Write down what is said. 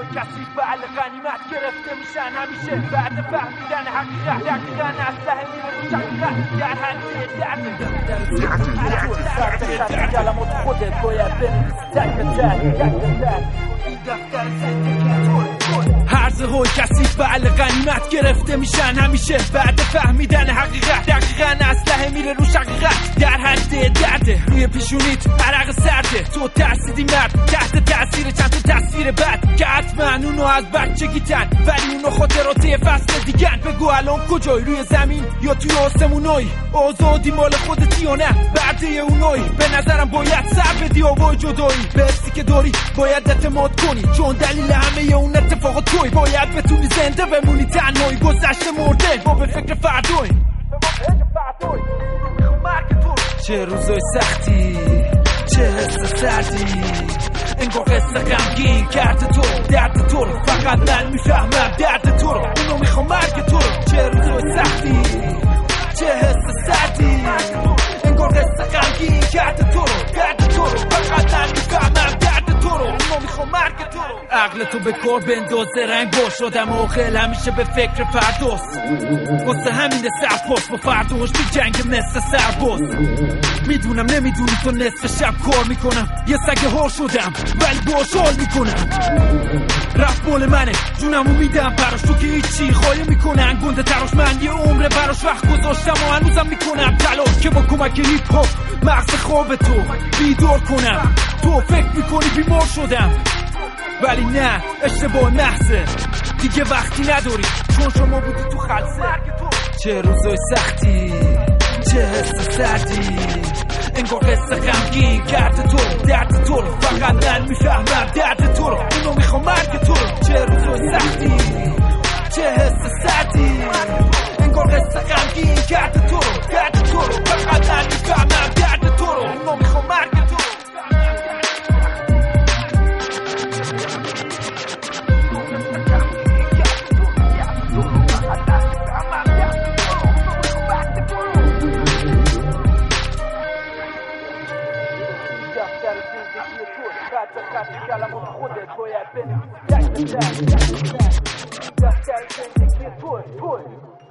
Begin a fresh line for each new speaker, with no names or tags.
کسی بله غنیمت گرفته میشن همیشه بعد فهمیدن حقیقت دقیقا اسلحه میره رو شقیقت در حدیه درد کلمات خودت باید بنویسی تک این دفتر زندگی هرز های کسی بله غنیمت گرفته میشن همیشه بعد فهمیدن حقیقت دقیقا اسلحه میره رو شقیقت در حد درده روی پیشونیت عرق سرده تو ترسیدی مرد تحت تاثیر چند تا تصویر بد که حتما اونو از بچگیتن ولی اونو خاطراته فصل دیگن بگو الان کجایی روی زمین یا توی آسمونایی آزادی مال خودتی یا نه برده اونایی به نظرم باید سر بدی آوای جدایی به حسی که داری باید اعتماد کنی چون دلیل همه اون اتفاقات توی باید بتونی زنده بمونی تنهایی گذشته مرده ما به فکر فردوی چه روزای سختی چه حس سردی انگار قصه غمگین کرده تو درد تو رو فقط من میفهمم درد تو رو اونو میخوام مرگ تو رو چه روزای سختی چه حس سردی انگار قصه غمگین کرده تو رو درد تو رو فقط من میفهمم درد تو رو اونو میخوام مرگ تو رو عقل تو به کار بندازه رنگ باش شدم عاقل همیشه به فکر فرداست واسه همین سرپاس با فرداش تو جنگ مثل سرباز میدونم نمیدونی تو نصف شب کار میکنم یه سگ هار شدم ولی باشال میکنم رفت بال منه جونمو میدم براش تو که هیچی خواهی میکنن گنده تراش من یه عمره براش وقت گذاشتم و هنوزم میکنم تلاش که با کمک هیپ هاپ مغز خواب تو بیدار کنم تو فکر میکنی بیمار شدم ولی نه اشتباه محضه دیگه وقتی نداری چون شما بودی تو خلصه چه روزای سختی چه حس سردی انگار قصه غمگین کرده تو درد تو رو فقط من میفهمم درد تو رو اونو میخوام مرگ تو رو چه روزای سختی چه حس سردی انگار قصه غمگین کرده تو رو درد تو رو فقط من میفهمم درد تو رو اونو میخوام مرگ تو رو کلمات خودت باید بنویسی دفتر زندگی توی